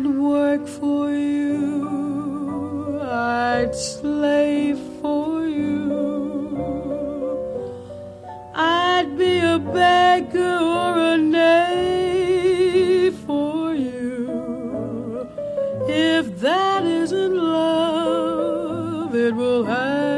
work for you, I'd slave for you, I'd be a beggar or a knave for you. If that isn't love, it will have